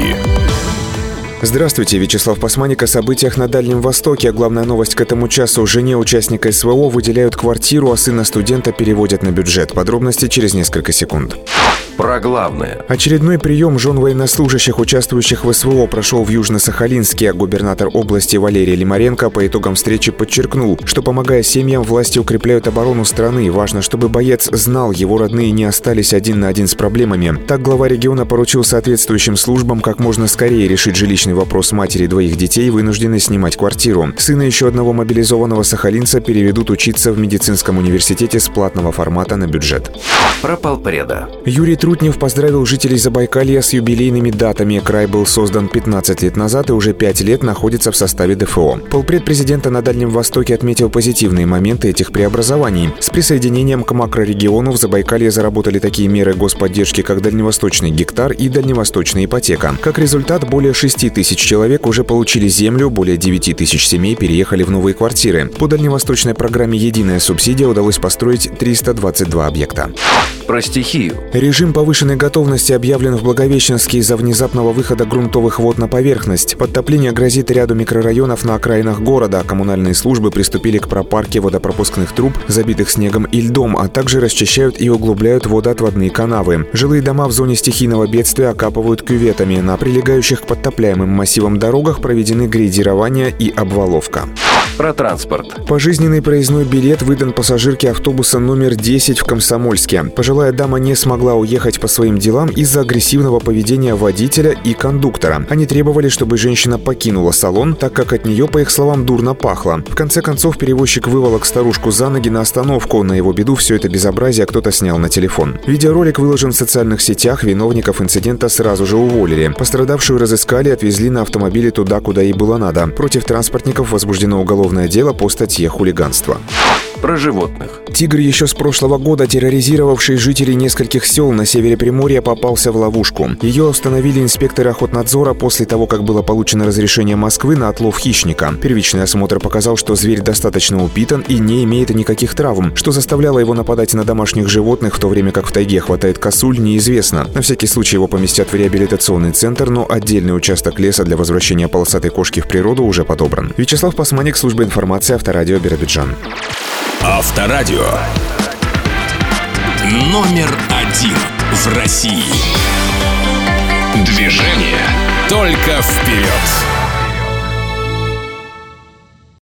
новости. Здравствуйте, Вячеслав Пасманик о событиях на Дальнем Востоке. Главная новость к этому часу. Жене участника СВО выделяют квартиру, а сына студента переводят на бюджет. Подробности через несколько секунд. Про главное. Очередной прием жен военнослужащих, участвующих в СВО, прошел в Южно-Сахалинске. Губернатор области Валерий Лимаренко по итогам встречи подчеркнул, что, помогая семьям, власти укрепляют оборону страны. Важно, чтобы боец знал, его родные не остались один на один с проблемами. Так глава региона поручил соответствующим службам как можно скорее решить жилищный вопрос матери двоих детей, вынужденной снимать квартиру. Сына еще одного мобилизованного сахалинца переведут учиться в медицинском университете с платного формата на бюджет. Про полпреда. Юрий Трутнев поздравил жителей Забайкалья с юбилейными датами. Край был создан 15 лет назад и уже 5 лет находится в составе ДФО. Полпред президента на Дальнем Востоке отметил позитивные моменты этих преобразований. С присоединением к макрорегиону в Забайкалье заработали такие меры господдержки, как дальневосточный гектар и дальневосточная ипотека. Как результат, более 6 тысяч человек уже получили землю, более 9 тысяч семей переехали в новые квартиры. По дальневосточной программе «Единая субсидия» удалось построить 322 объекта. Про стихию. Режим повышенной готовности объявлен в Благовещенске из-за внезапного выхода грунтовых вод на поверхность. Подтопление грозит ряду микрорайонов на окраинах города. Коммунальные службы приступили к пропарке водопропускных труб, забитых снегом и льдом, а также расчищают и углубляют водоотводные канавы. Жилые дома в зоне стихийного бедствия окапывают кюветами. На прилегающих к подтопляемым массивам дорогах проведены грейдирование и обваловка. Про транспорт. Пожизненный проездной билет выдан пассажирке автобуса номер 10 в Комсомольске. Пожилая дама не смогла уехать по своим делам из-за агрессивного поведения водителя и кондуктора. Они требовали, чтобы женщина покинула салон, так как от нее, по их словам, дурно пахло. В конце концов, перевозчик выволок старушку за ноги на остановку. На его беду все это безобразие кто-то снял на телефон. Видеоролик выложен в социальных сетях. Виновников инцидента сразу же уволили. Пострадавшую разыскали и отвезли на автомобиле туда, куда ей было надо. Против транспортников возбуждено уголовное дело по статье «Хулиганство». Про животных. Тигр, еще с прошлого года терроризировавший жителей нескольких сел на севере Приморья, попался в ловушку. Ее установили инспекторы охотнадзора после того, как было получено разрешение Москвы на отлов хищника. Первичный осмотр показал, что зверь достаточно упитан и не имеет никаких травм. Что заставляло его нападать на домашних животных, в то время как в тайге хватает косуль, неизвестно. На всякий случай его поместят в реабилитационный центр, но отдельный участок леса для возвращения полосатой кошки в природу уже подобран. Вячеслав Пасманик, служба информации, Авторадио, Биробиджан. Авторадио. Номер 1 в России. Движение только вперед.